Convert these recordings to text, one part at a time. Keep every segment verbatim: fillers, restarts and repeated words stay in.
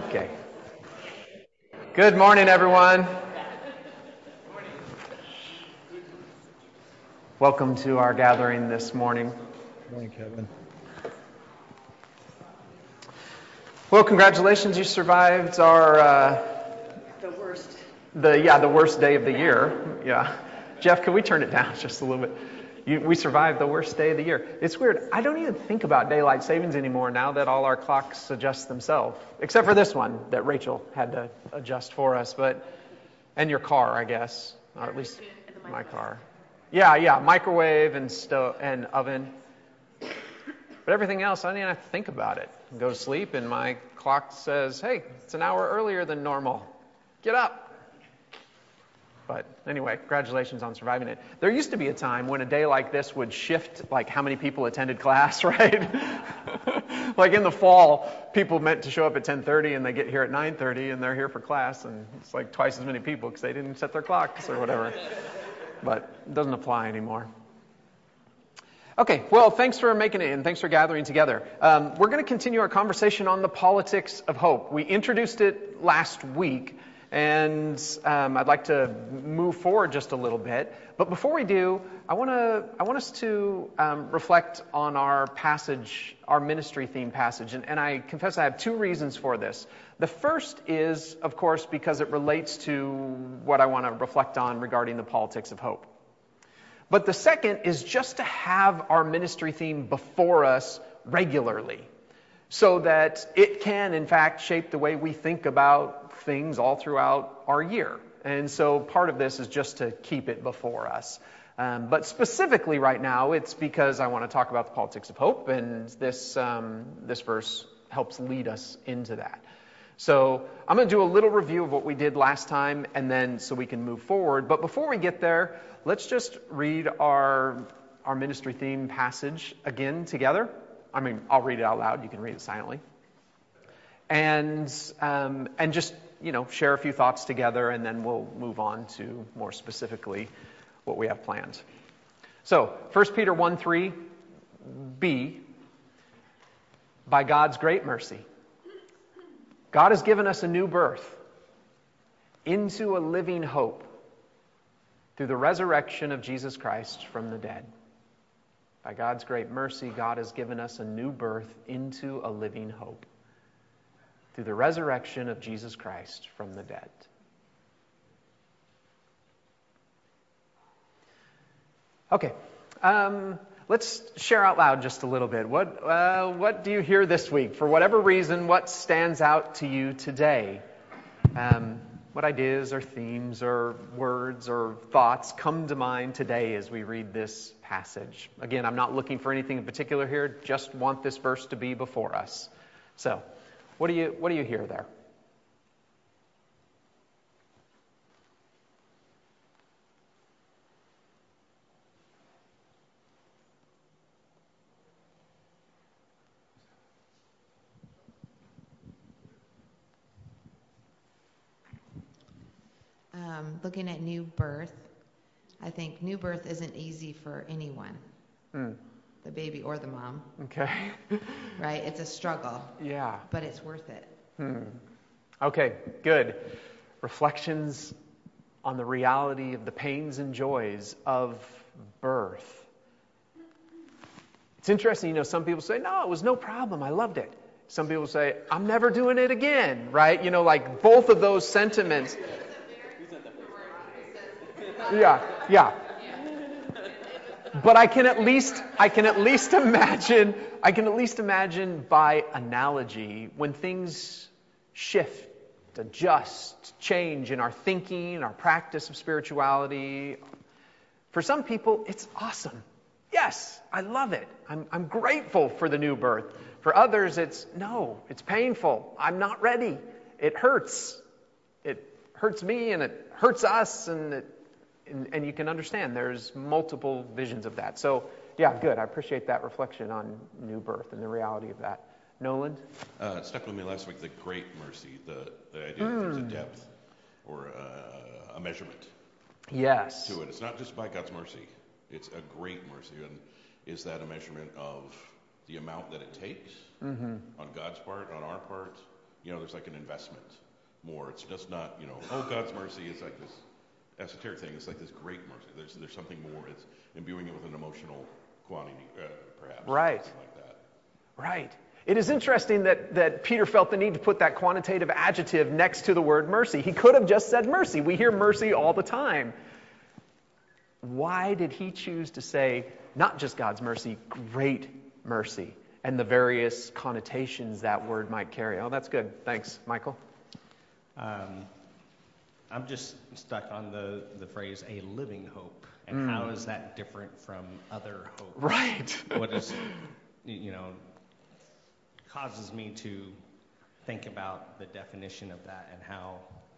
Okay. Good morning, everyone. Welcome to our gathering this morning. Good morning, Kevin. Well, congratulations, you survived our uh, the worst. The yeah, the worst day of the year. Yeah, Jeff, can we turn it down just a little bit? You, we survived the worst day of the year. It's weird. I don't even think about daylight savings anymore now that all our clocks adjust themselves, except for this one that Rachel had to adjust for us. But and your car, I guess, or at least my car. Yeah, yeah, microwave and stove and oven. But everything else, I don't even have to think about it. I go to sleep, and my clock says, "Hey, it's an hour earlier than normal. Get up." But anyway, congratulations on surviving it. There used to be a time when a day like this would shift, like how many people attended class, right? Like in the fall, people meant to show up at ten thirty, and they get here at nine thirty, and they're here for class, and it's like twice as many people because they didn't set their clocks or whatever. But it doesn't apply anymore. Okay, well, thanks for making it and thanks for gathering together. Um, we're going to continue our conversation on the politics of hope. We introduced it last week, and um, I'd like to move forward just a little bit. But before we do, I want to I want us to um, reflect on our passage, our ministry theme passage, and, and I confess I have two reasons for this. The first is, of course, because it relates to what I want to reflect on regarding the politics of hope. But the second is just to have our ministry theme before us regularly so that it can, in fact, shape the way we think about things all throughout our year. And so part of this is just to keep it before us. Um, but specifically right now, it's because I want to talk about the politics of hope, and this um, this verse helps lead us into that. So I'm going to do a little review of what we did last time, and then so we can move forward. But before we get there, let's just read our our ministry theme passage again together. I mean, I'll read it out loud. You can read it silently. And um, and just, you know, share a few thoughts together, and then we'll move on to more specifically what we have planned. So, First Peter one three b, by God's great mercy, God has given us a new birth into a living hope through the resurrection of Jesus Christ from the dead. By God's great mercy, God has given us a new birth into a living hope through the resurrection of Jesus Christ from the dead. Okay, um, let's share out loud just a little bit. What uh, what do you hear this week? For whatever reason, what stands out to you today? Um, what ideas or themes or words or thoughts come to mind today as we read this passage? Again, I'm not looking for anything in particular here. Just want this verse to be before us. So, what do you what do you hear there? Um, looking at new birth, I think new birth isn't easy for anyone, mm. the baby or the mom. Okay. Right? It's a struggle. Yeah. But it's worth it. Hmm. Okay, good. Reflections on the reality of the pains and joys of birth. It's interesting, you know, some people say, no, it was no problem, I loved it. Some people say, I'm never doing it again, right? You know, like both of those sentiments. Yeah, yeah. But I can at least, I can at least imagine, I can at least imagine by analogy when things shift, adjust, change in our thinking, our practice of spirituality. For some people, it's awesome. Yes, I love it. I'm, I'm grateful for the new birth. For others, it's no, it's painful. I'm not ready. It hurts. It hurts me and it hurts us, and it And, and you can understand there's multiple visions of that. So, yeah, good. I appreciate that reflection on new birth and the reality of that. Nolan? Uh, it stuck with me last week, the great mercy, the, the idea mm. that there's a depth or uh, a measurement yes. to it. It's not just by God's mercy. It's a great mercy. And is that a measurement of the amount that it takes mm-hmm. on God's part, on our part, you know, there's like an investment more. It's just not, you know, oh, God's mercy. It's like this esoteric thing. It's like this great mercy. There's there's something more. It's imbuing it with an emotional quantity, uh, perhaps. Right. Something like that. Right. It is interesting that, that Peter felt the need to put that quantitative adjective next to the word mercy. He could have just said mercy. We hear mercy all the time. Why did he choose to say not just God's mercy, great mercy, and the various connotations that word might carry? Oh, that's good. Thanks, Michael. Um, I'm just stuck on the, the phrase a living hope. And mm. how is that different from other hope? Right. What is, you know, causes me to think about the definition of that and how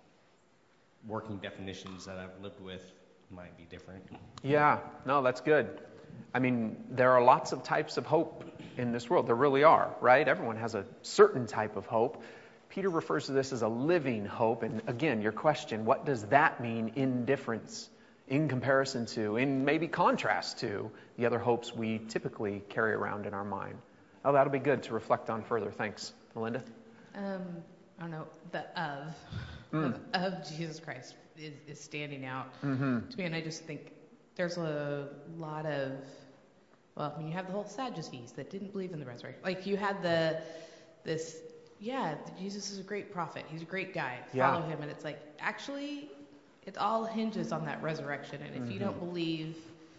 working definitions that I've lived with might be different. Yeah, no, that's good. I mean, there are lots of types of hope in this world. There really are, right? Everyone has a certain type of hope. Peter refers to this as a living hope. And again, your question, what does that mean in difference, in comparison to, in maybe contrast to the other hopes we typically carry around in our mind? Oh, that'll be good to reflect on further. Thanks. Melinda? Um, I don't know. The of, mm. of, of Jesus Christ is, is standing out mm-hmm. to me. And I just think there's a lot of, well, I mean, you have the whole Sadducees that didn't believe in the resurrection. Like, you had the, this, yeah, Jesus is a great prophet. He's a great guy. Yeah. Follow him. And it's like, actually, it all hinges on that resurrection. And if mm-hmm. you don't believe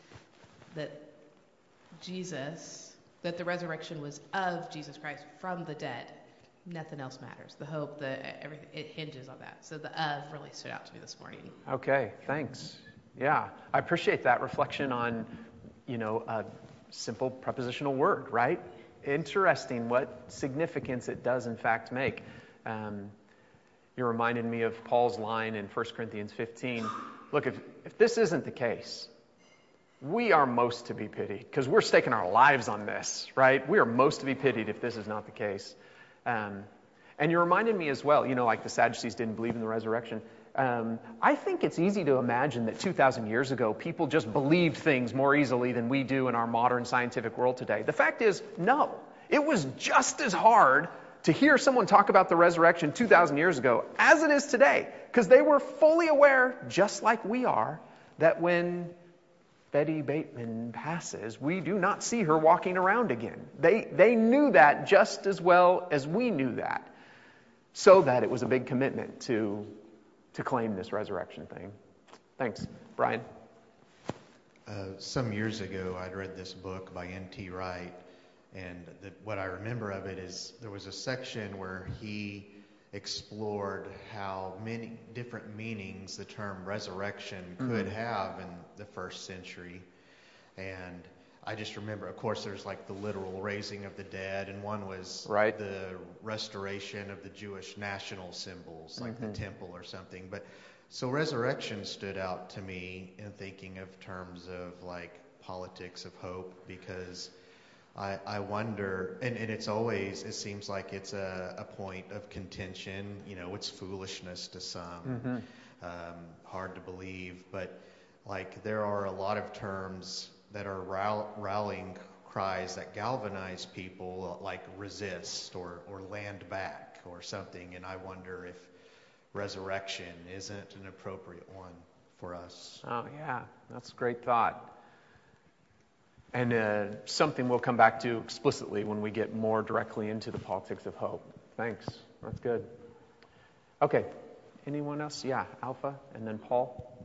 that Jesus... that the resurrection was of Jesus Christ from the dead, nothing else matters. The hope, the everything, it hinges on that. So the of really stood out to me this morning. Okay, thanks. Yeah, I appreciate that reflection on, you know, a simple prepositional word, right? Interesting what significance it does in fact make. Um, you reminded me of Paul's line in First Corinthians fifteen. Look, if, if this isn't the case, we are most to be pitied, because we're staking our lives on this, right? We are most to be pitied if this is not the case. Um, and you reminded me as well, you know, like the Sadducees didn't believe in the resurrection. Um, I think it's easy to imagine that two thousand years ago, people just believed things more easily than we do in our modern scientific world today. The fact is, no. It was just as hard to hear someone talk about the resurrection two thousand years ago as it is today, because they were fully aware, just like we are, that when Betty Bateman passes, we do not see her walking around again. They they knew that just as well as we knew that, so that it was a big commitment to to claim this resurrection thing. Thanks. Brian? Uh, some years ago, I'd read this book by N T Wright, and the, what I remember of it is there was a section where he explored how many different meanings the term resurrection could mm-hmm. have in the first century. And I just remember, of course, there's like the literal raising of the dead, and one was right. the restoration of the Jewish national symbols, like mm-hmm. the temple or something. But so resurrection stood out to me in thinking of terms of like politics of hope, because I, I wonder, and, and it's always, it seems like it's a, a point of contention. You know, it's foolishness to some, mm-hmm. um, hard to believe, but like there are a lot of terms that are rall- rallying cries that galvanize people, like resist or, or land back or something, and I wonder if resurrection isn't an appropriate one for us. Oh, yeah, that's a great thought. And uh, something we'll come back to explicitly when we get more directly into the politics of hope. Thanks. That's good. Okay. Anyone else? Yeah, Alpha, and then Paul.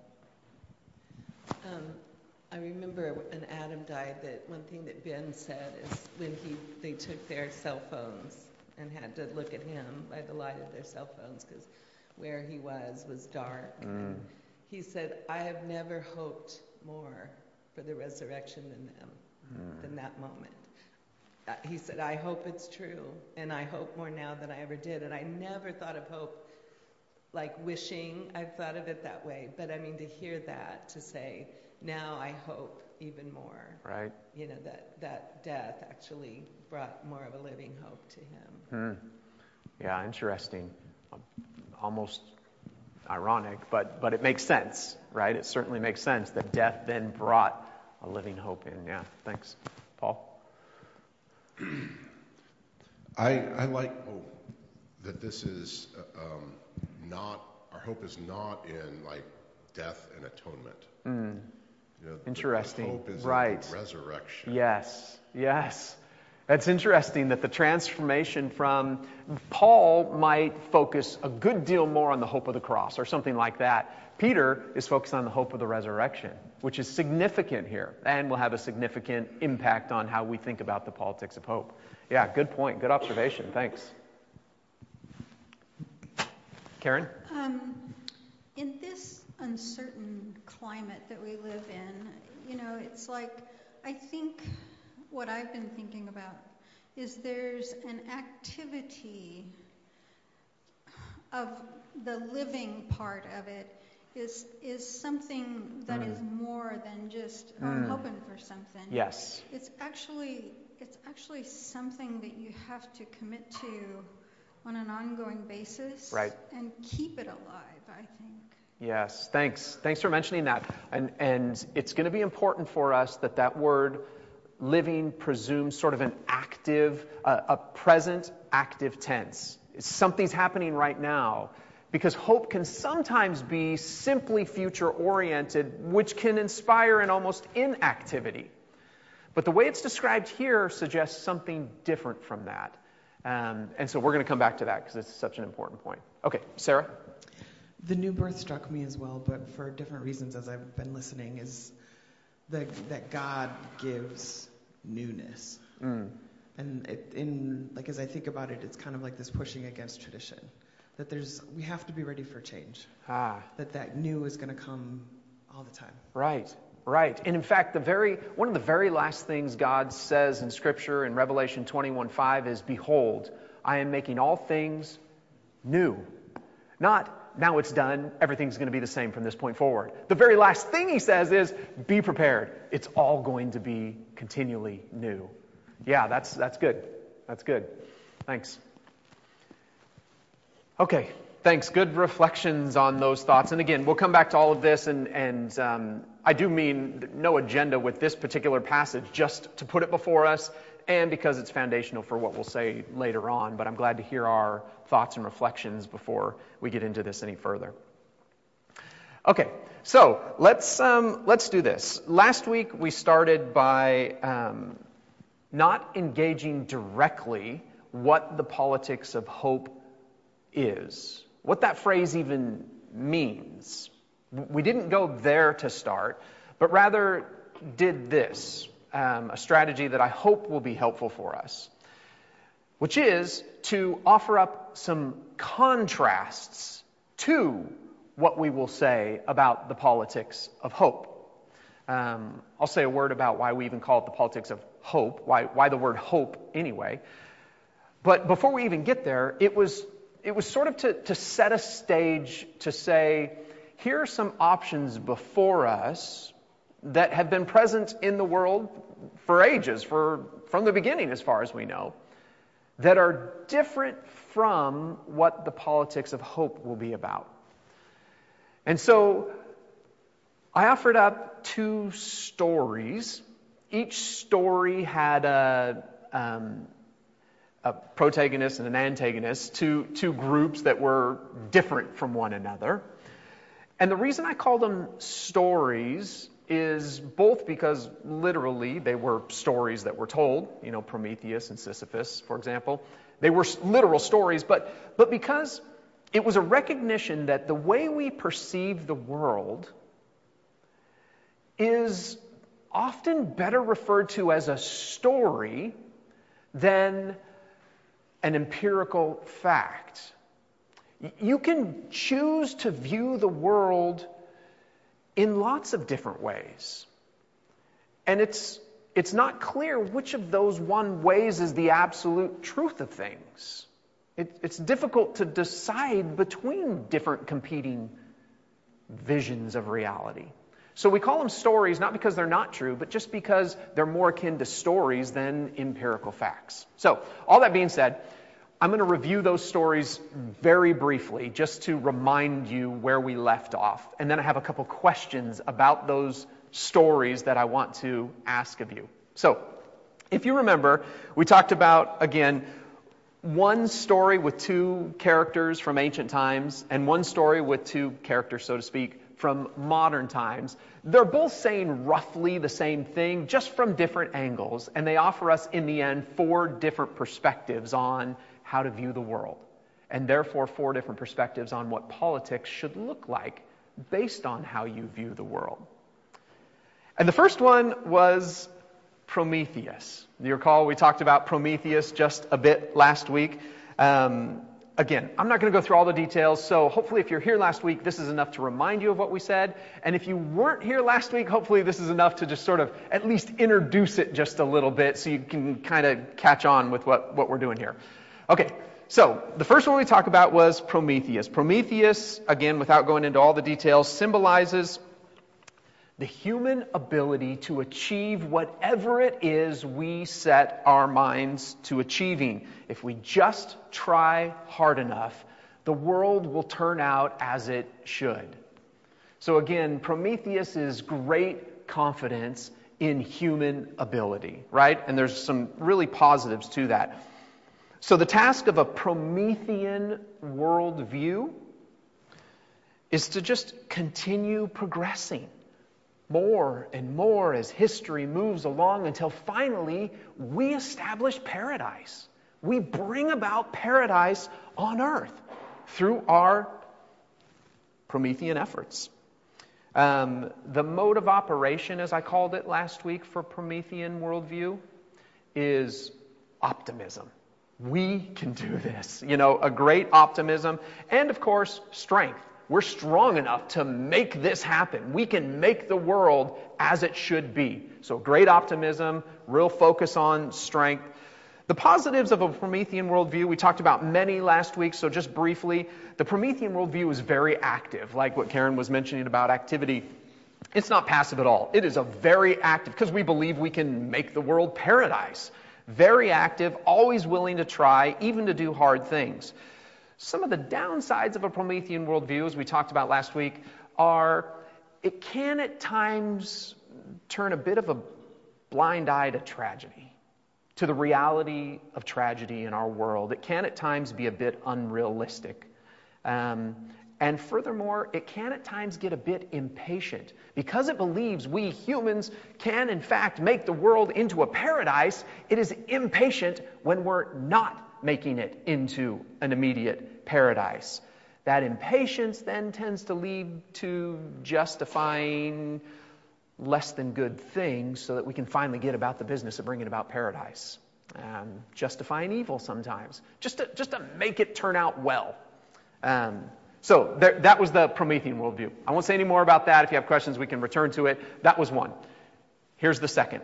Um, I remember when Adam died that one thing that Ben said is when he they took their cell phones and had to look at him by the light of their cell phones because where he was was dark. Mm. And he said, I have never hoped more for the resurrection than them, mm. than that moment. Uh, he said, I hope it's true, and I hope more now than I ever did. And I never thought of hope like wishing. I've thought of it that way. But I mean, to hear that, to say, now I hope even more. Right. You know, that, that death actually brought more of a living hope to him. Mm. Yeah, interesting. Almost ironic, but but it makes sense, right? It certainly makes sense that death then brought a living hope in. Yeah, thanks. Paul? I I like oh, that this is uh, um, not, our hope is not in like death and atonement. Mm. You know, Interesting. The, the hope is right. in the resurrection. Yes, yes. It's interesting that the transformation from Paul might focus a good deal more on the hope of the cross or something like that. Peter is focused on the hope of the resurrection, which is significant here and will have a significant impact on how we think about the politics of hope. Yeah, good point. Good observation. Thanks. Karen? Um, in this uncertain climate that we live in, you know, it's like, I think what I've been thinking about is there's an activity of the living part of it is is something that mm. is more than just oh, mm. I'm hoping for something. Yes. It's actually it's actually something that you have to commit to on an ongoing basis. Right. And keep it alive, I think. Yes. Thanks. Thanks for mentioning that. And and it's going to be important for us that that word living presumes sort of an active, uh, a present active tense. Something's happening right now, because hope can sometimes be simply future-oriented, which can inspire an almost inactivity. But the way it's described here suggests something different from that. Um, and so we're going to come back to that because it's such an important point. Okay, Sarah? The new birth struck me as well, but for different reasons as I've been listening, is the, that God gives newness. Mm. And it, in like as I think about it, it's kind of like this pushing against tradition. That there's we have to be ready for change. Ah. That that new is going to come all the time. Right, right. And in fact, the very one of the very last things God says in Scripture in Revelation twenty-one five is, "Behold, I am making all things new." Not, now it's done, everything's going to be the same from this point forward. The very last thing he says is, be prepared. It's all going to be continually new. Yeah, that's that's good. That's good. Thanks. Okay, thanks. Good reflections on those thoughts. And again, we'll come back to all of this, and, and um, I do mean no agenda with this particular passage, just to put it before us, and because it's foundational for what we'll say later on. But I'm glad to hear our thoughts and reflections before we get into this any further. Okay, so let's um, let's do this. Last week we started by um, not engaging directly what the politics of hope is, what that phrase even means. We didn't go there to start, but rather did this, um, a strategy that I hope will be helpful for us, which is to offer up some contrasts to what we will say about the politics of hope. Um, I'll say a word about why we even call it the politics of hope, why, why the word hope anyway. But before we even get there, it was it was sort of to, to set a stage to say, here are some options before us that have been present in the world for ages, for from the beginning as far as we know, that are different from what the politics of hope will be about. And so I offered up two stories. Each story had a, um, a protagonist and an antagonist, two, two groups that were different from one another. And the reason I call them stories is both because literally they were stories that were told, you know, Prometheus and Sisyphus, for example. They were literal stories, but, but because it was a recognition that the way we perceive the world is often better referred to as a story than an empirical fact. You can choose to view the world in lots of different ways. And it's it's not clear which of those one ways is the absolute truth of things. It, it's difficult to decide between different competing visions of reality. So we call them stories not because they're not true, but just because they're more akin to stories than empirical facts. So all that being said, I'm going to review those stories very briefly just to remind you where we left off. And then I have a couple questions about those stories that I want to ask of you. So if you remember, we talked about, again, one story with two characters from ancient times and one story with two characters, so to speak, from modern times. They're both saying roughly the same thing, just from different angles, and they offer us, in the end, four different perspectives on how to view the world, and therefore four different perspectives on what politics should look like based on how you view the world. And the first one was Prometheus. You recall we talked about Prometheus just a bit last week. Um, again, I'm not going to go through all the details, so hopefully if you're here last week, this is enough to remind you of what we said. And if you weren't here last week, hopefully this is enough to just sort of at least introduce it just a little bit so you can kind of catch on with what, what we're doing here. Okay, so the first one we talked about was Prometheus. Prometheus, again, without going into all the details, symbolizes the human ability to achieve whatever it is we set our minds to achieving. If we just try hard enough, the world will turn out as it should. So again, Prometheus is great confidence in human ability, right? And there's some really positives to that. So the task of a Promethean worldview is to just continue progressing more and more as history moves along until finally we establish paradise. We bring about paradise on earth through our Promethean efforts. Um, the mode of operation, as I called it last week for Promethean worldview, is optimism. We can do this. You know, a great optimism and, of course, strength. We're strong enough to make this happen. We can make the world as it should be. So great optimism, real focus on strength. The positives of a Promethean worldview, we talked about many last week, so just briefly, the Promethean worldview is very active, like what Karen was mentioning about activity. It's not passive at all. It is a very active, because we believe we can make the world paradise. Very active, always willing to try, even to do hard things. Some of the downsides of a Promethean worldview, as we talked about last week, are it can at times turn a bit of a blind eye to tragedy, to the reality of tragedy in our world. It can at times be a bit unrealistic. Um, and furthermore, it can at times get a bit impatient. Because it believes we humans can, in fact, make the world into a paradise, it is impatient when we're not making it into an immediate paradise. That impatience then tends to lead to justifying less than good things so that we can finally get about the business of bringing about paradise. Um, justifying evil sometimes, just to, just to make it turn out well. Um, so there, that was the Promethean worldview. I won't say any more about that. If you have questions, we can return to it. That was one. Here's the second.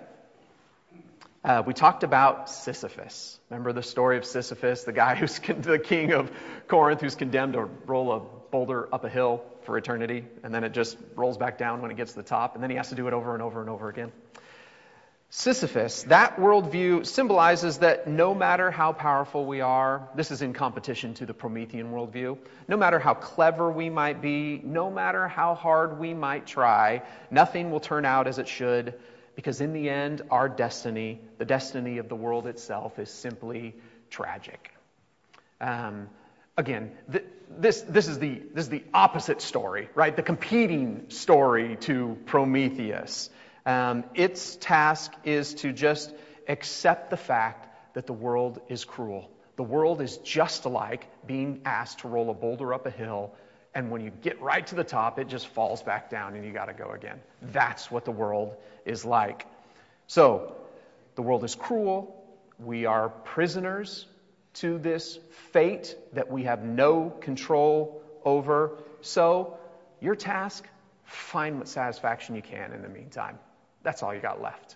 Uh, we talked about Sisyphus. Remember the story of Sisyphus, the guy who's con- the king of Corinth, who's condemned to roll a boulder up a hill for eternity, and then it just rolls back down when it gets to the top, and then he has to do it over and over and over again. Sisyphus, that worldview symbolizes that no matter how powerful we are, this is in competition to the Promethean worldview, no matter how clever we might be, no matter how hard we might try, nothing will turn out as it should. Because in the end, our destiny, the destiny of the world itself, is simply tragic. Um, again, th- this this is the this is the opposite story, right? The competing story to Prometheus. Um, its task is to just accept the fact that the world is cruel. The world is just like being asked to roll a boulder up a hill, and when you get right to the top, it just falls back down and you got to go again. That's what the world is like. So, the world is cruel. We are prisoners to this fate that we have no control over. So, your task, find what satisfaction you can in the meantime. That's all you got left.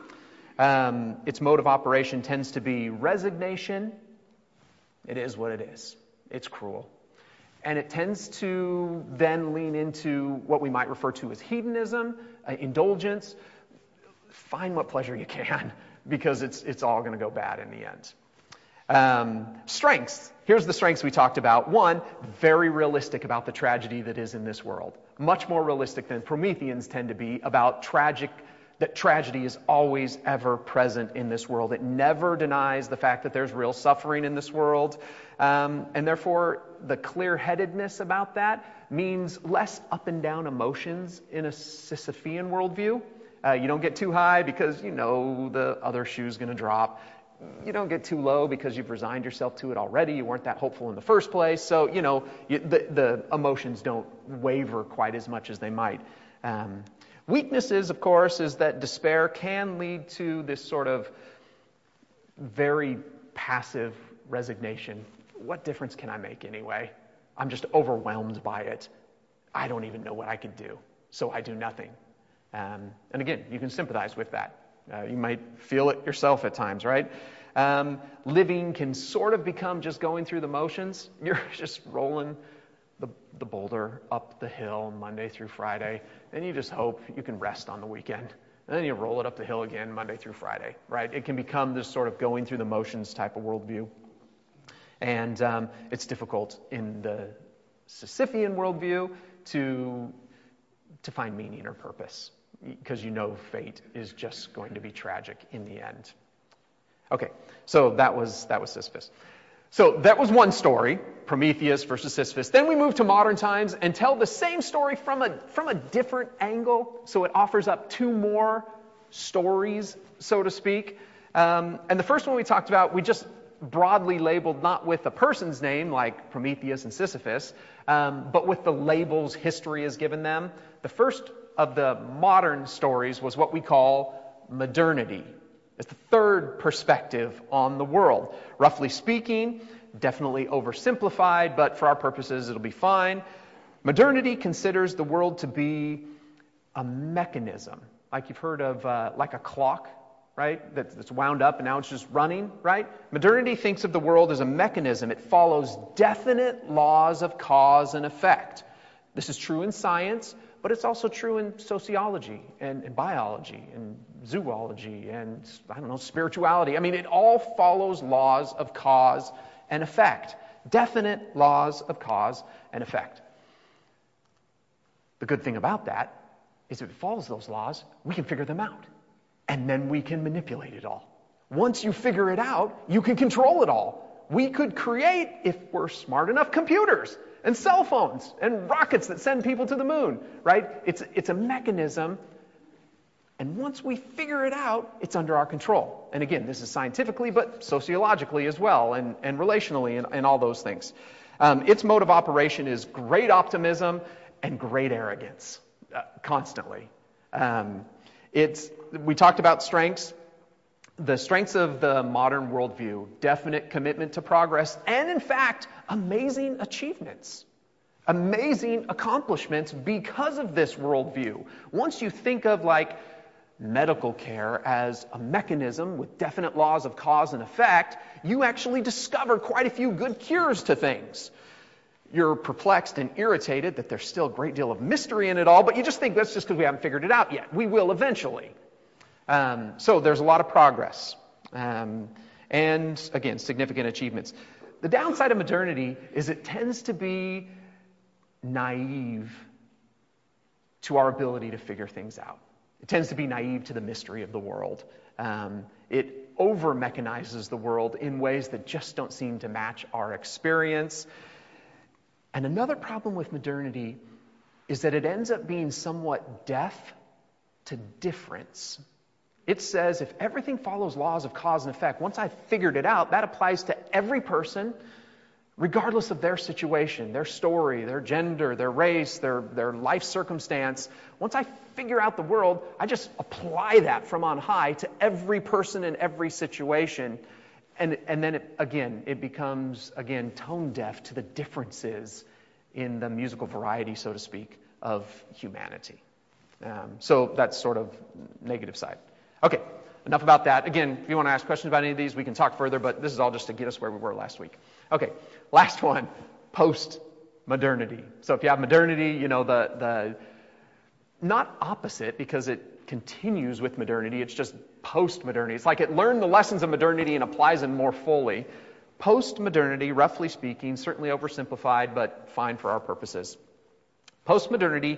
Um, its mode of operation tends to be resignation. It is what it is. It's cruel. And it tends to then lean into what we might refer to as hedonism, uh, indulgence. Find what pleasure you can, because it's it's all going to go bad in the end. Um, strengths. Here's the strengths we talked about. One, very realistic about the tragedy that is in this world. Much more realistic than Prometheans tend to be about tragic that tragedy is always ever present in this world. It never denies the fact that there's real suffering in this world. Um, and therefore, the clear-headedness about that means less up and down emotions in a Sisyphean worldview. Uh, you don't get too high because you know the other shoe's going to drop. You don't get too low because you've resigned yourself to it already. You weren't that hopeful in the first place. So, you know, you, the, the emotions don't waver quite as much as they might. Um, weaknesses, of course, is that despair can lead to this sort of very passive resignation. What difference can I make anyway? I'm just overwhelmed by it. I don't even know what I could do, so I do nothing. Um, and again, you can sympathize with that. Uh, you might feel it yourself at times, right? Um, living can sort of become just going through the motions. You're just rolling the, the boulder up the hill Monday through Friday, and you just hope you can rest on the weekend. And then you roll it up the hill again Monday through Friday, right? It can become this sort of going through the motions type of worldview. And um, it's difficult in the Sisyphean worldview to, to find meaning or purpose, because you know fate is just going to be tragic in the end. Okay, so that was that was Sisyphus. So that was one story, Prometheus versus Sisyphus. Then we move to modern times and tell the same story from a from a different angle. So it offers up two more stories, so to speak. Um, and the first one we talked about, we just broadly labeled not with a person's name like Prometheus and Sisyphus, um, but with the labels history has given them. The first of the modern stories was what we call modernity. It's the third perspective on the world. Roughly speaking, definitely oversimplified, but for our purposes it'll be fine. Modernity considers the world to be a mechanism, like you've heard of, uh, like a clock, right? That's, that's wound up and now it's just running, right? Modernity thinks of the world as a mechanism. It follows definite laws of cause and effect. This is true in science, but it's also true in sociology and, and biology and zoology and, I don't know, spirituality. I mean, it all follows laws of cause and effect. Definite laws of cause and effect. The good thing about that is if it follows those laws, we can figure them out. And then we can manipulate it all. Once you figure it out, you can control it all. We could create, if we're smart enough, computers and cell phones and rockets that send people to the moon, right? It's, it's a mechanism. And once we figure it out, it's under our control. And again, this is scientifically, but sociologically as well, and, and relationally, and, and all those things. Um, its mode of operation is great optimism and great arrogance, uh, constantly. Um, it's we talked about strengths. The strengths of the modern worldview: definite commitment to progress, and in fact, amazing achievements. Amazing accomplishments because of this worldview. Once you think of like medical care as a mechanism with definite laws of cause and effect, you actually discover quite a few good cures to things. You're perplexed and irritated that there's still a great deal of mystery in it all, but you just think that's just because we haven't figured it out yet. We will eventually. Um, so there's a lot of progress. Um, and again, significant achievements. The downside of modernity is it tends to be naive to our ability to figure things out. It tends to be naive to the mystery of the world. Um, it over-mechanizes the world in ways that just don't seem to match our experience. And another problem with modernity is that it ends up being somewhat deaf to difference. It says if everything follows laws of cause and effect, once I've figured it out, that applies to every person, regardless of their situation, their story, their gender, their race, their, their life circumstance. Once I figure out the world, I just apply that from on high to every person in every situation. And, and then, it, again, it becomes, again, tone deaf to the differences in the musical variety, so to speak, of humanity. Um, so that's sort of negative side. Okay, enough about that. Again, if you want to ask questions about any of these, we can talk further, but this is all just to get us where we were last week. Okay, last one, post-modernity. So if you have modernity, you know, the, the not opposite, because it continues with modernity, it's just post-modernity. It's like it learned the lessons of modernity and applies them more fully. Post-modernity, roughly speaking, certainly oversimplified, but fine for our purposes. Post-modernity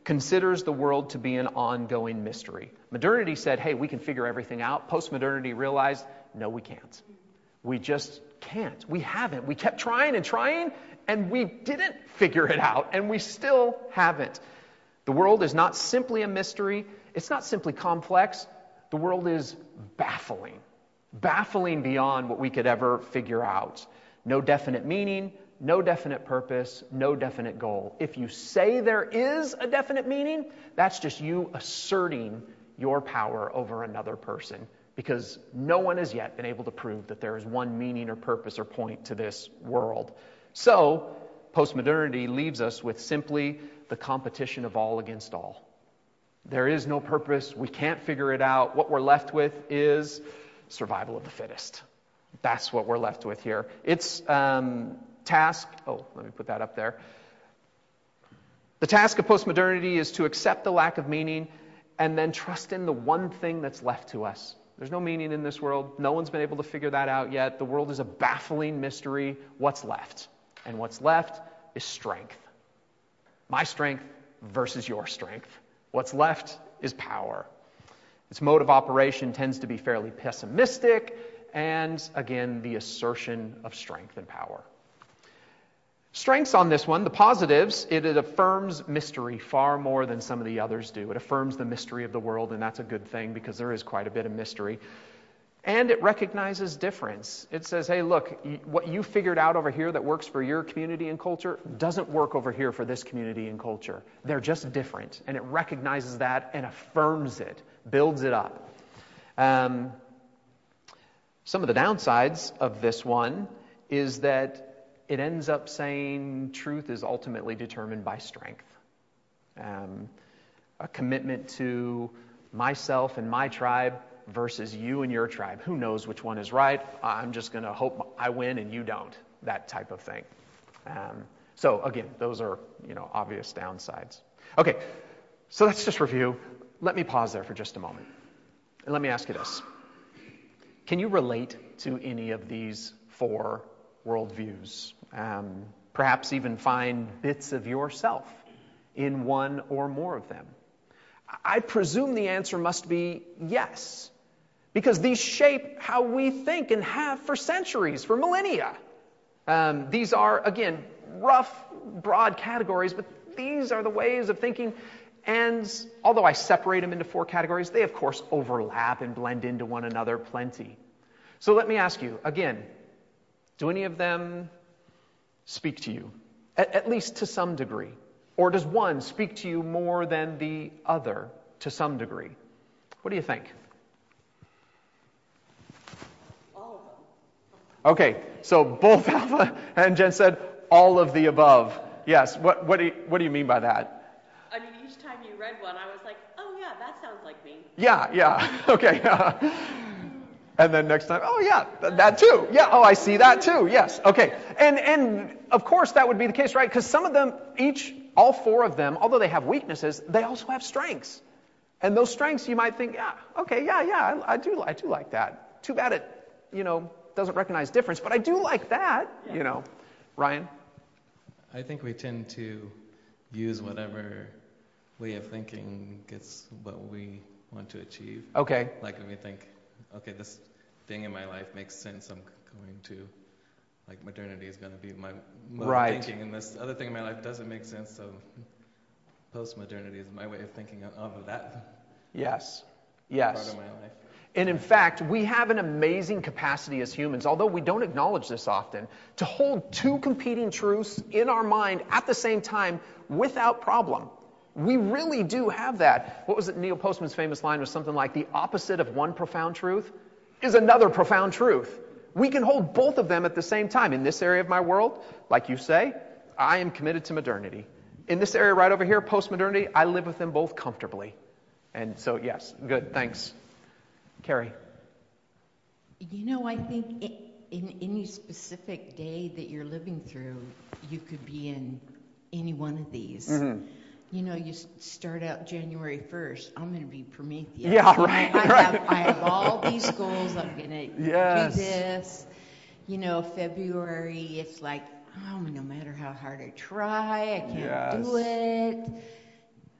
considers the world to be an ongoing mystery. Modernity said, hey, we can figure everything out. Postmodernity realized, no, we can't. We just can't. We haven't. We kept trying and trying, and we didn't figure it out, and we still haven't. The world is not simply a mystery. It's not simply complex. The world is baffling, baffling beyond what we could ever figure out. No definite meaning, no definite purpose, no definite goal. If you say there is a definite meaning, that's just you asserting your power over another person, because no one has yet been able to prove that there is one meaning or purpose or point to this world. So, postmodernity leaves us with simply the competition of all against all. There is no purpose. We can't figure it out. What we're left with is survival of the fittest. That's what we're left with here. It's um, task. Oh, let me put that up there. The task of postmodernity is to accept the lack of meaning and then trust in the one thing that's left to us. There's no meaning in this world. No one's been able to figure that out yet. The world is a baffling mystery. What's left? And what's left is strength. My strength versus your strength. What's left is power. Its mode of operation tends to be fairly pessimistic, and again, the assertion of strength and power. Strengths on this one, the positives, it, it affirms mystery far more than some of the others do. It affirms the mystery of the world, and that's a good thing because there is quite a bit of mystery. And it recognizes difference. It says, hey, look, what you figured out over here that works for your community and culture doesn't work over here for this community and culture. They're just different. And it recognizes that and affirms it, builds it up. Um, some of the downsides of this one is that it ends up saying truth is ultimately determined by strength. Um, a commitment to myself and my tribe versus you and your tribe. Who knows which one is right? I'm just going to hope I win and you don't. That type of thing. Um, so again, those are, you know, obvious downsides. Okay, so let's just review. Let me pause there for just a moment. And let me ask you this. Can you relate to any of these four worldviews? Um, perhaps even find bits of yourself in one or more of them? I presume the answer must be yes, because these shape how we think and have for centuries, for millennia. Um, these are, again, rough, broad categories, but these are the ways of thinking. And although I separate them into four categories, they, of course, overlap and blend into one another plenty. So let me ask you, again, do any of them speak to you, at, at least to some degree? Or does one speak to you more than the other to some degree? What do you think? All of them. Okay, so both Alpha and Jen said all of the above. Yes, what, what, do, you, what do you mean by that? I mean, each time you read one, I was like, oh yeah, that sounds like me. Yeah, yeah, okay. And then next time, oh yeah, th- that too. Yeah, oh, I see that too. Yes, okay. And and of course that would be the case, right? Because some of them, each, all four of them, although they have weaknesses, they also have strengths. And those strengths, you might think, yeah, okay, yeah, yeah, I, I do, I do like that. Too bad it, you know, doesn't recognize difference, but I do like that. Yeah. You know, Ryan. I think we tend to use whatever way of thinking gets what we want to achieve. Okay. Like if we think, okay, this thing in my life makes sense, I'm going to, like modernity is going to be my mode right. of thinking, and this other thing in my life doesn't make sense, so post-modernity is my way of thinking of, of that yes. Yes. part of my life. And in fact, we have an amazing capacity as humans, although we don't acknowledge this often, to hold two competing truths in our mind at the same time without problem. We really do have that. What was it? Neil Postman's famous line was something like, the opposite of one profound truth is another profound truth. We can hold both of them at the same time. In this area of my world, like you say, I am committed to modernity. In this area right over here, post-modernity, I live with them both comfortably. And so, yes, good, thanks. Carrie. You know, I think in any specific day that you're living through, you could be in any one of these. Mm-hmm. You know, you start out January first, I'm going to be Prometheus. Yeah, right, you know, I, right. have, I have all these goals, I'm going to yes. do this. You know, February, it's like, oh, no matter how hard I try, I can't yes. do it.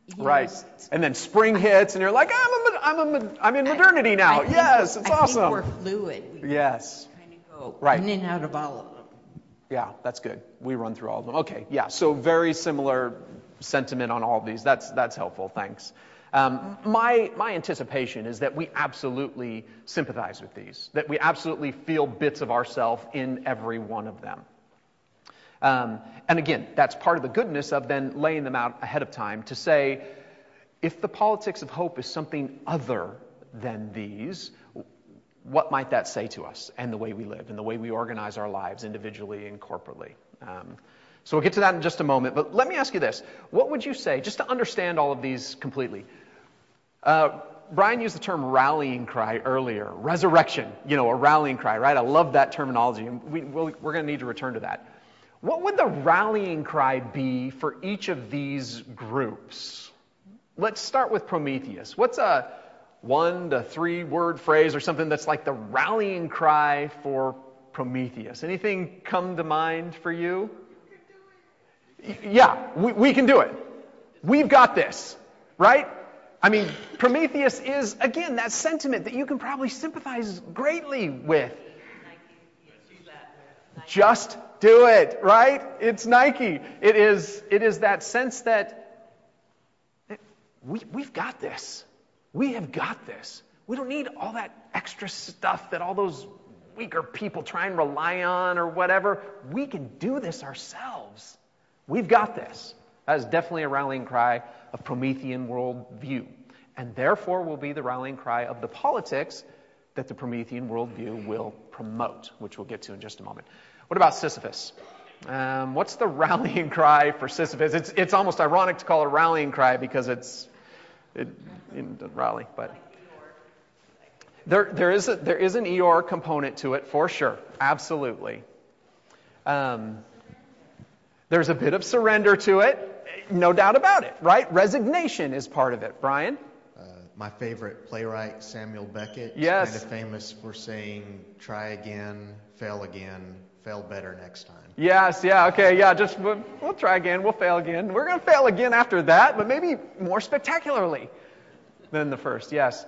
you Right. know, And then spring hits, and you're like, I'm a, I'm a, I'm in modernity now. I think Yes, we're- it's I awesome. think we're fluid. We Yes. kind of go Right. in and out of all of them. Yeah, that's good. We run through all of them. Okay, yeah, so very similar sentiment on all of these. That's that's helpful. Thanks. Um, my my anticipation is that we absolutely sympathize with these, that we absolutely feel bits of ourselves in every one of them. Um, and again, that's part of the goodness of then laying them out ahead of time to say, if the politics of hope is something other than these, what might that say to us and the way we live and the way we organize our lives individually and corporately? Um, so we'll get to that in just a moment. But let me ask you this. What would you say, just to understand all of these completely? Uh, Brian used the term rallying cry earlier. Resurrection, you know, a rallying cry, right? I love that terminology. And we, we'll, we're going to need to return to that. What would the rallying cry be for each of these groups? Let's start with Prometheus. What's a one to three word phrase or something that's like the rallying cry for Prometheus? Anything come to mind for you? Yeah, we, we can do it. We've got this, right? I mean, Prometheus is, again, that sentiment that you can probably sympathize greatly with. Just do it, right? It's Nike. It is, it is that sense that we, we've got this. We have got this. We don't need all that extra stuff that all those weaker people try and rely on or whatever. We can do this ourselves. We've got this. That is definitely a rallying cry of Promethean worldview. And therefore will be the rallying cry of the politics that the Promethean worldview will promote, which we'll get to in just a moment. What about Sisyphus? Um, what's the rallying cry for Sisyphus? It's it's almost ironic to call it a rallying cry because it's it, it doesn't rally, but there there is a, there is an Eeyore component to it for sure, absolutely. Um, there's a bit of surrender to it, no doubt about it, right? Resignation is part of it. Brian? Uh, my favorite playwright, Samuel Beckett, Yes. is kind of famous for saying, try again, fail again, fail better next time. Yes, yeah, okay, yeah, just we'll, we'll try again, we'll fail again. We're going to fail again after that, but maybe more spectacularly than the first, yes.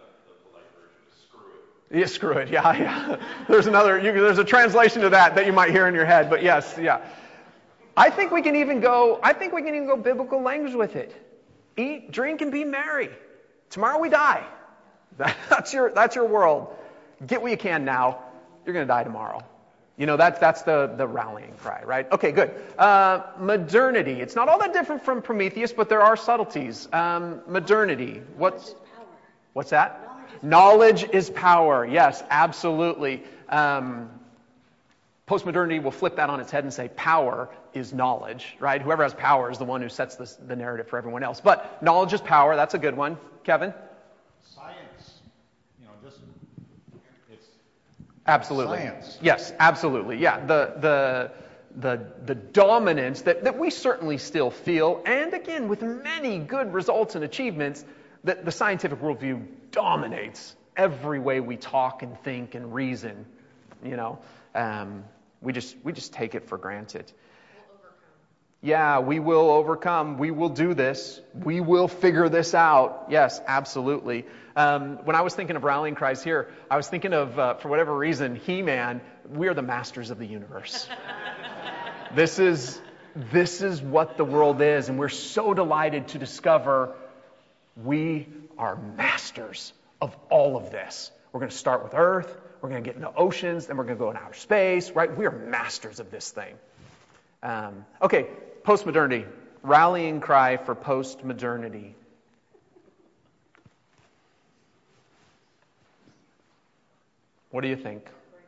Yeah, screw it, yeah, yeah. There's another, you, there's a translation to that that you might hear in your head, but yes, yeah. I think we can even go, I think we can even go biblical language with it. Eat, drink, and be merry. Tomorrow we die. That's your, that's your world. Get what you can now. You're going to die tomorrow. You know, that's, that's the, the rallying cry, right? Okay, good. Uh, modernity. It's not all that different from Prometheus, but there are subtleties. Um, modernity. What's, what's that? Knowledge is power. Yes, absolutely. Um, Postmodernity will flip that on its head and say power is knowledge, right? Whoever has power is the one who sets this, the narrative for everyone else. But knowledge is power. That's a good one. Kevin? Science, you know, just it's Absolutely. science. Yes, absolutely. Yeah, the the the the dominance that, that we certainly still feel, and again, with many good results and achievements, that the scientific worldview dominates every way we talk and think and reason. You know, um, we just we just take it for granted. Yeah, we will overcome. We will do this. We will figure this out. Yes, absolutely. Um, when I was thinking of rallying cries here, I was thinking of, uh, for whatever reason, He-Man. We are the masters of the universe. This is this is what the world is, and we're so delighted to discover we are masters of all of this. We're going to start with Earth. We're going to get into oceans, then we're going to go in outer space. Right? We are masters of this thing. Um, okay. Postmodernity, rallying cry for postmodernity. What do you think?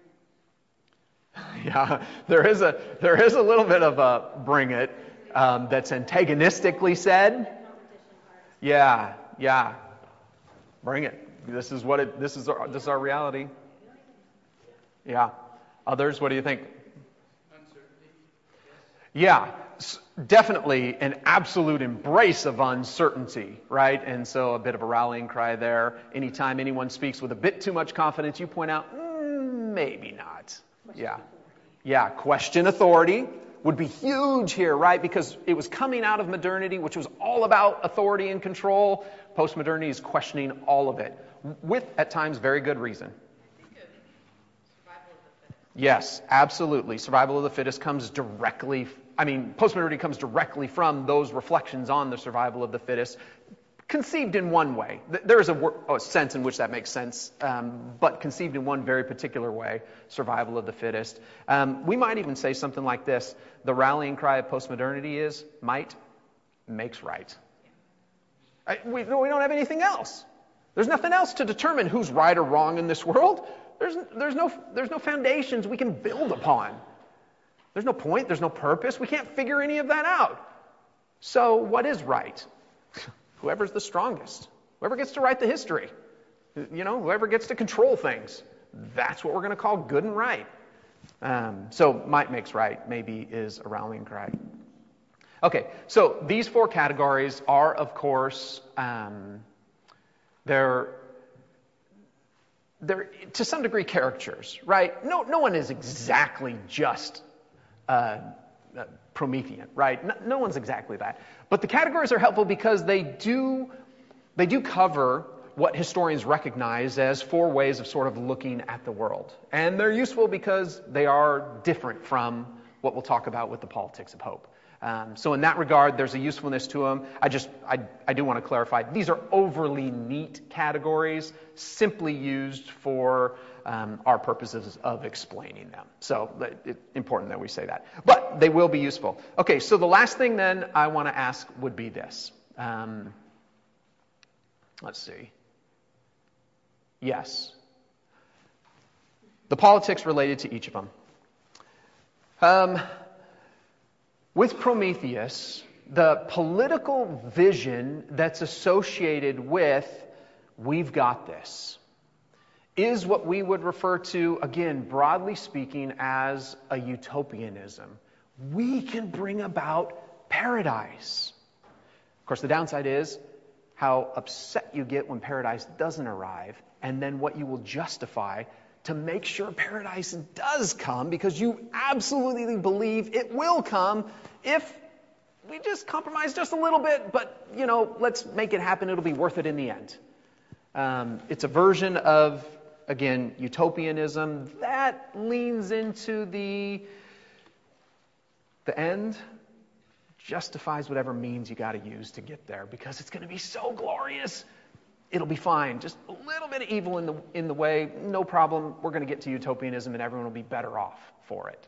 Yeah, there is a there is a little bit of a bring it um, that's antagonistically said. Yeah, yeah, bring it. This is what it. This is our, this is our reality. Yeah. Others, what do you think? Yeah, definitely an absolute embrace of uncertainty, right? And so a bit of a rallying cry there. Anytime anyone speaks with a bit too much confidence, you point out, mm, maybe not. Yeah. Yeah, question authority. would be huge here, right? Because it was coming out of modernity, which was all about authority and control. Postmodernity is questioning all of it, with, at times, very good reason. Yes, absolutely. Survival of the fittest comes directly, I mean, postmodernity comes directly from those reflections on the survival of the fittest, conceived in one way. There is a, wor- a sense in which that makes sense, um, but conceived in one very particular way, survival of the fittest. Um, we might even say something like this: the rallying cry of postmodernity is, might makes right. I, we, we don't have anything else. There's nothing else to determine who's right or wrong in this world. There's, there's, no, there's no foundations we can build upon. There's no point, there's no purpose. We can't figure any of that out. So what is right? Whoever's the strongest. Whoever gets to write the history. You know, whoever gets to control things. That's what we're going to call good and right. Um, so might makes right maybe is a rallying cry. Okay, so these four categories are, of course, um, they're they're to some degree caricatures, right? No, no one is exactly just uh, uh, Promethean, right? No, no one's exactly that. But the categories are helpful because they do they do cover what historians recognize as four ways of sort of looking at the world, and they're useful because they are different from what we'll talk about with the politics of hope. Um, so in that regard, there's a usefulness to them. I just, I, I do want to clarify, these are overly neat categories, simply used for um, our purposes of explaining them. So it's important that we say that. But they will be useful. Okay, so the last thing then I want to ask would be this. Um, let's see. Yes. The politics related to each of them. Um... With Prometheus, the political vision that's associated with "we've got this" is what we would refer to, again, broadly speaking, as a utopianism. We can bring about paradise. Of course, the downside is how upset you get when paradise doesn't arrive, and then what you will justify to make sure paradise does come, because you absolutely believe it will come if we just compromise just a little bit, but, you know, let's make it happen. It'll be worth it in the end. Um, it's a version of, again, utopianism that leans into the, the end justifies whatever means you got to use to get there, because it's going to be so glorious. It'll be fine. Just a little bit of evil in the in the way, no problem. We're going to get to utopianism and everyone will be better off for it.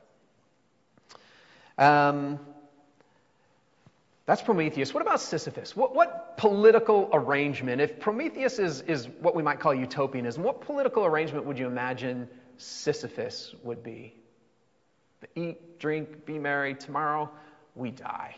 Um, that's Prometheus. What about Sisyphus? What, what political arrangement, if Prometheus is, is what we might call utopianism, what political arrangement would you imagine Sisyphus would be? The eat, drink, be merry, tomorrow we die.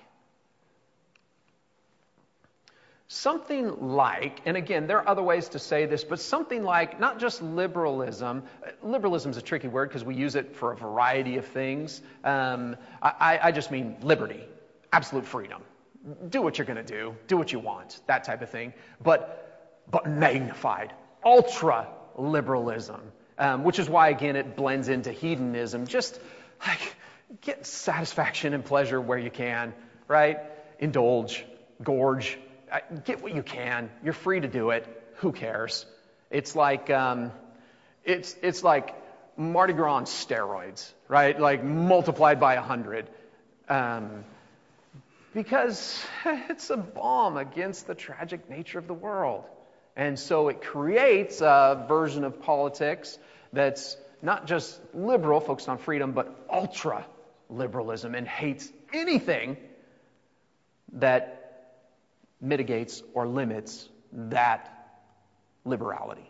Something like, and again, there are other ways to say this, but something like not just liberalism. Liberalism is a tricky word because we use it for a variety of things. Um, I, I just mean liberty, absolute freedom. Do what you're going to do, do what you want, that type of thing. But, but magnified, ultra-liberalism, um, which is why, again, it blends into hedonism. Just like, get satisfaction and pleasure where you can, right? Indulge, gorge. Get what you can. You're free to do it. Who cares? It's like um, it's it's like Mardi Gras on steroids, right? Like multiplied by a hundred, um, because it's a balm against the tragic nature of the world, and so it creates a version of politics that's not just liberal, focused on freedom, but ultra liberalism and hates anything that mitigates or limits that liberality.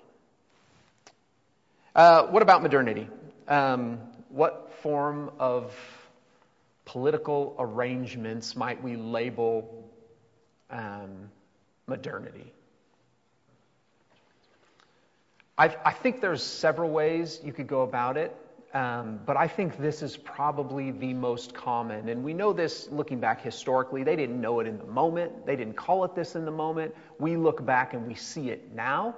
Uh, what about modernity? Um, what form of political arrangements might we label um, modernity? I, I think there's several ways you could go about it. Um, but I think this is probably the most common. And we know this looking back historically. They didn't know it in the moment. They didn't call it this in the moment. We look back and we see it now.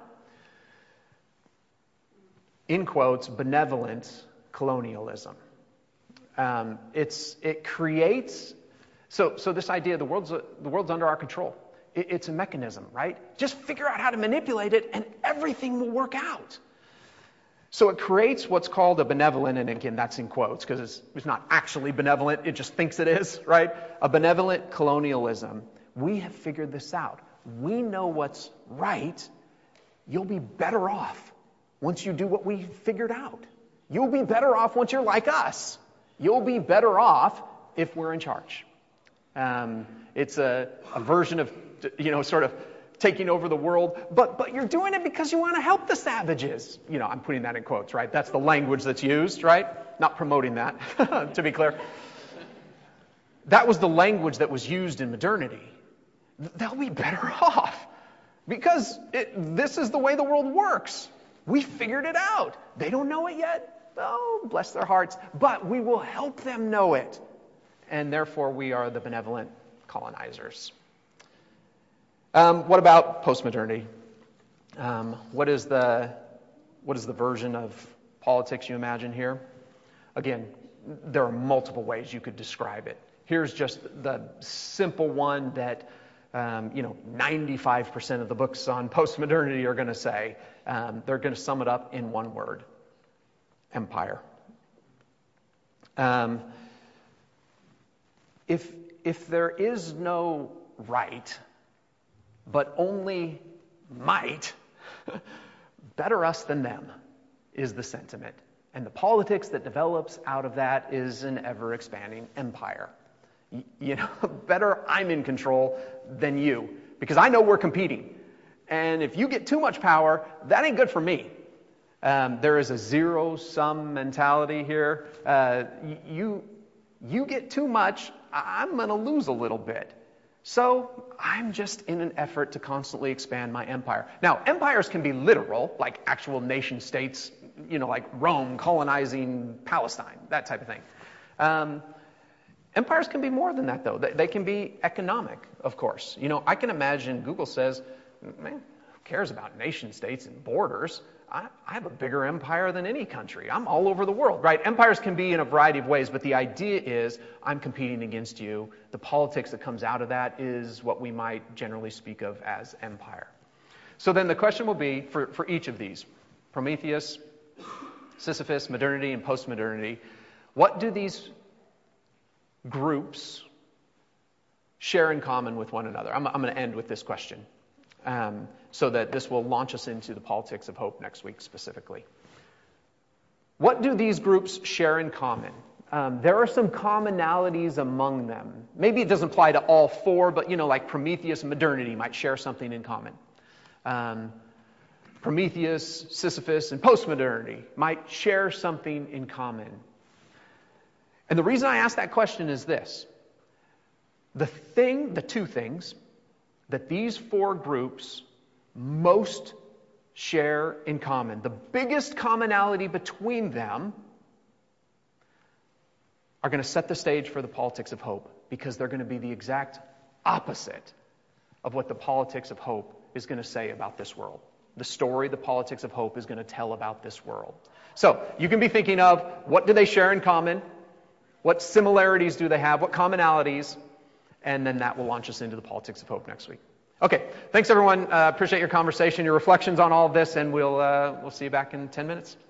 In quotes, benevolent colonialism. Um, it's it creates so so this idea the world's the world's under our control. It, it's a mechanism, right? Just figure out how to manipulate it, and everything will work out. So it creates what's called a benevolent, and again, that's in quotes because it's, it's not actually benevolent. It just thinks it is, right? A benevolent colonialism. We have figured this out. We know what's right. You'll be better off once you do what we figured out. You'll be better off once you're like us. You'll be better off if we're in charge. Um, it's a, a version of, you know, sort of taking over the world, but but you're doing it because you want to help the savages. You know, I'm putting that in quotes, right? That's the language that's used, right? Not promoting that, to be clear. That was the language that was used in modernity. They'll be better off because it, this is the way the world works. We figured it out. They don't know it yet. Oh, bless their hearts. But we will help them know it. And therefore, we are the benevolent colonizers. Um, what about postmodernity? Um, what is the what is the version of politics you imagine here? Again, there are multiple ways you could describe it. Here's just the simple one that um, you know ninety-five percent of the books on postmodernity are going to say. Um, they're going to sum it up in one word: empire. Um, if if there is no right, but only might, better us than them, is the sentiment. And the politics that develops out of that is an ever-expanding empire. Y- you know, better I'm in control than you, because I know we're competing. And if you get too much power, that ain't good for me. Um, there is a zero-sum mentality here. Uh, y- you, you get too much, I'm going to lose a little bit. So I'm just in an effort to constantly expand my empire. Now, empires can be literal, like actual nation states, you know, like Rome colonizing Palestine, that type of thing. Um, empires can be more than that, though. They, they can be economic, of course. You know, I can imagine Google says, man, who cares about nation states and borders? I, I have a bigger empire than any country. I'm all over the world, right? Empires can be in a variety of ways, but the idea is I'm competing against you. The politics that comes out of that is what we might generally speak of as empire. So then the question will be, for, for each of these, Prometheus, Sisyphus, modernity, and postmodernity, what do these groups share in common with one another? I'm, I'm going to end with this question. Um, so that this will launch us into the politics of hope next week specifically. What do these groups share in common? Um, there are some commonalities among them. Maybe it doesn't apply to all four, but you know, like Prometheus and modernity might share something in common. Um, Prometheus, Sisyphus, and postmodernity might share something in common. And the reason I ask that question is this. The thing, the two things that these four groups most share in common, the biggest commonality between them, are going to set the stage for the politics of hope, because they're going to be the exact opposite of what the politics of hope is going to say about this world. The story the politics of hope is going to tell about this world. So you can be thinking of, what do they share in common? What similarities do they have? What commonalities? And then that will launch us into the politics of hope next week. Okay, thanks everyone. Uh, appreciate your conversation, your reflections on all of this, and we'll uh, we'll see you back in ten minutes.